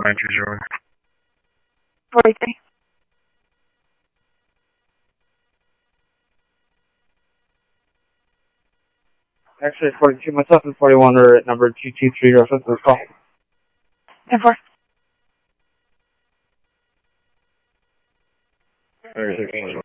920. 43. Actually, 42, myself and 41 are at number 223, reference this call. 10-4. 36.